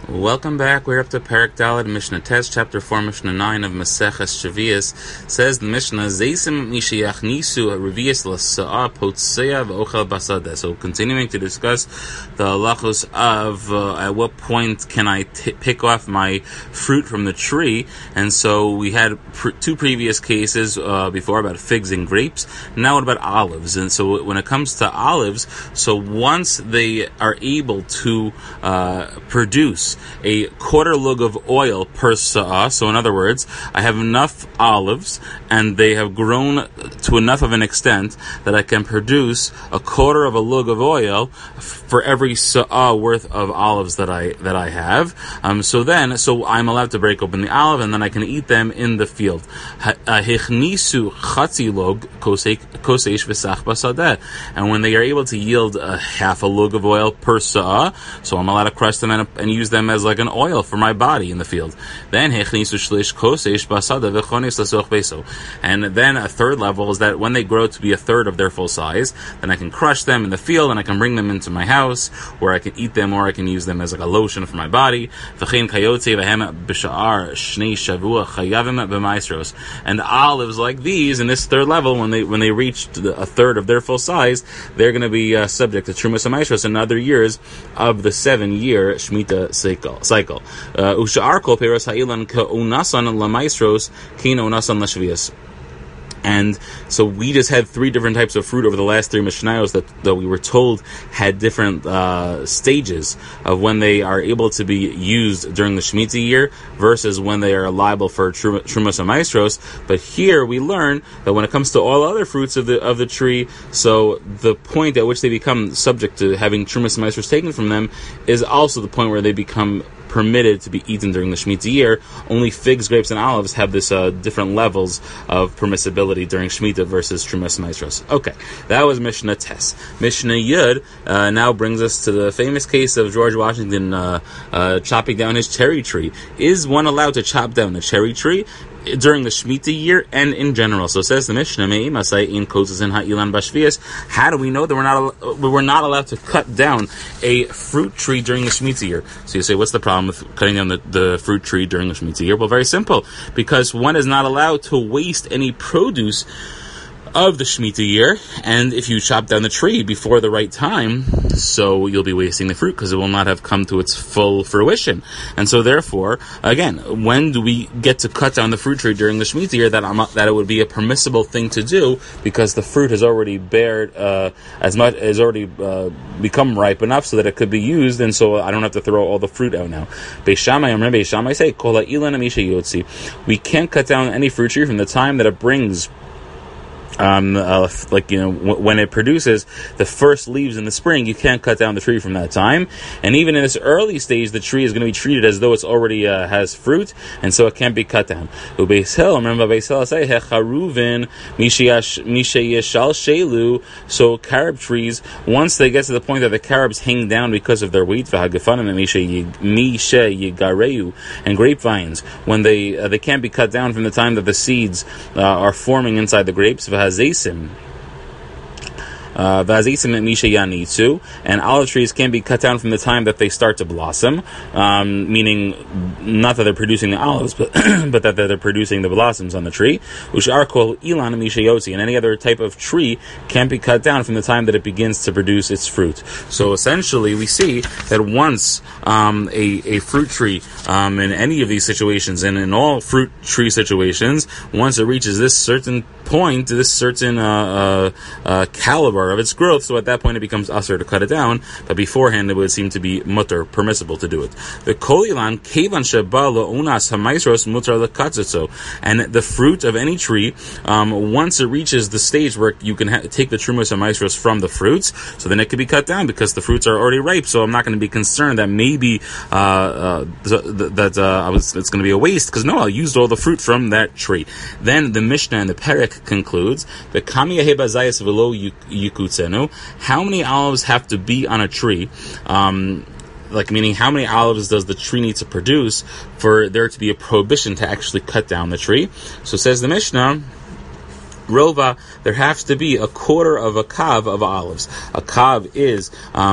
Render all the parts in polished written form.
Welcome back. We're up to Perek Daled, Mishnah Tes, Chapter 4, Mishnah 9 of Maseches Shavios. Says the Mishnah, Zeisim mishiyach nisu revius l'sa'a potseya v'ochel basadeh. So continuing to discuss the halachos of at what point can I pick off my fruit from the tree. And so we had two previous cases before about figs and grapes. Now what about olives? And so when it comes to olives, so once they are able to produce a quarter lug of oil per sa'ah. So in other words, I have enough olives and they have grown to enough of an extent that I can produce a quarter of a lug of oil for every sa'ah worth of olives that I have. So I'm allowed to break open the olive and then I can eat them in the field. Hichnisu chatzi lug koseish v'sach basadeh. And when they are able to yield a half a lug of oil per sa'ah, so I'm allowed to crush them and use them as like an oil for my body in the field. Then and then a third level is that when they grow to be a third of their full size, then I can crush them in the field and I can bring them into my house where I can eat them or I can use them as like a lotion for my body. And olives like these in this third level, when they reach a third of their full size, they're going to be subject to Trumas HaMaasros in other years of the 7-year Shemitah cycle. Usha'ar kol peros ha'ilan ka'unasan lamaisros kina unasan lashvias. And so we just had 3 different types of fruit over the last 3 Mishnayos that we were told had different stages of when they are able to be used during the Shemitah year versus when they are liable for Trumas HaMaasros. But here we learn that when it comes to all other fruits of the tree, so the point at which they become subject to having Trumas HaMaasros taken from them is also the point where they become permitted to be eaten during the Shemitah year. Only figs, grapes, and olives have this different levels of permissibility during Shemitah versus Trumas HaMaasros. Okay, that was Mishnah Tes. Mishnah Yud now brings us to the famous case of George Washington chopping down his cherry tree. Is one allowed to chop down a cherry tree during the Shemitah year and in general? So says the Mishnah, how do we know that we're not allowed to cut down a fruit tree during the Shemitah year? So you say, what's the problem with cutting down the fruit tree during the Shemitah year? Well, very simple. Because one is not allowed to waste any produce of the Shemitah year, and if you chop down the tree before the right time, so you'll be wasting the fruit because it will not have come to its full fruition. And so therefore, again, when do we get to cut down the fruit tree during the Shemitah year that it would be a permissible thing to do because the fruit has already become ripe enough so that it could be used, and so I don't have to throw all the fruit out now. Beis Shammai say, Kol ha'ilan amisha yotzi. We can't cut down any fruit tree from the time that it brings when it produces the first leaves in the spring. You can't cut down the tree from that time. And even in this early stage, the tree is going to be treated as though it's already has fruit, and so it can't be cut down. Beis Hillel, remember Beis Hillel say, Hecharuvin mishayeshal shelu. So carob trees, once they get to the point that the carobs hang down because of their weight, v'hagafanim mishayigareu, and grapevines, when they can't be cut down from the time that the seeds are forming inside the grapes. Vazesim and olive trees can be cut down from the time that they start to blossom, meaning not that they're producing the olives, but that they're producing the blossoms on the tree. And any other type of tree can be cut down from the time that it begins to produce its fruit. So essentially, we see that once a fruit tree, in any of these situations, and in all fruit tree situations, once it reaches this certain point, this certain caliber of its growth, so at that point it becomes usher to cut it down, but beforehand it would seem to be mutter, permissible to do it. The kolilan kevan sheba unas hamaisros mutar lekatzitzo, and the fruit of any tree, once it reaches the stage where you can take the trumas hamaisros from the fruits, so then it can be cut down because the fruits are already ripe. So I'm not going to be concerned that maybe it's going to be a waste, because no, I used all the fruit from that tree. Then the Mishnah and the Perek concludes the kami yeheba zayas velo yikutzenu. How many olives have to be on a tree? Meaning how many olives does the tree need to produce for there to be a prohibition to actually cut down the tree? So says the Mishnah, Rova, there has to be a quarter of a kav of olives. A kav is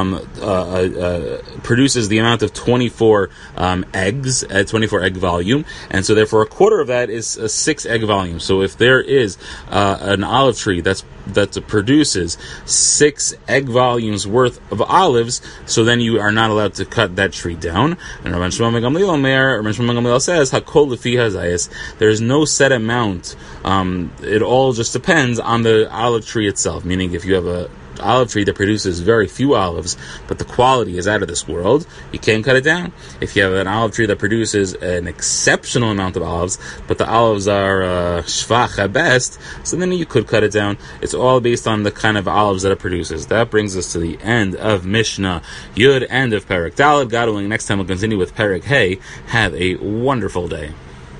produces the amount of 24 eggs at 24 egg volume, and so therefore a quarter of that is a 6 egg volume. So if there is an olive tree that produces 6 egg volumes worth of olives, so then you are not allowed to cut that tree down. And Rabban Shimon ben Gamliel says, Hakol lefi hazayis. There is no set amount. It all just depends on the olive tree itself. Meaning, if you have a olive tree that produces very few olives, but the quality is out of this world, you can't cut it down. If you have an olive tree that produces an exceptional amount of olives, but the olives are shvach at best, so then you could cut it down. It's all based on the kind of olives that it produces. That brings us to the end of Mishnah Yud, end of Perek Daled. God willing, next time we'll continue with Perek Hey. Have a wonderful day.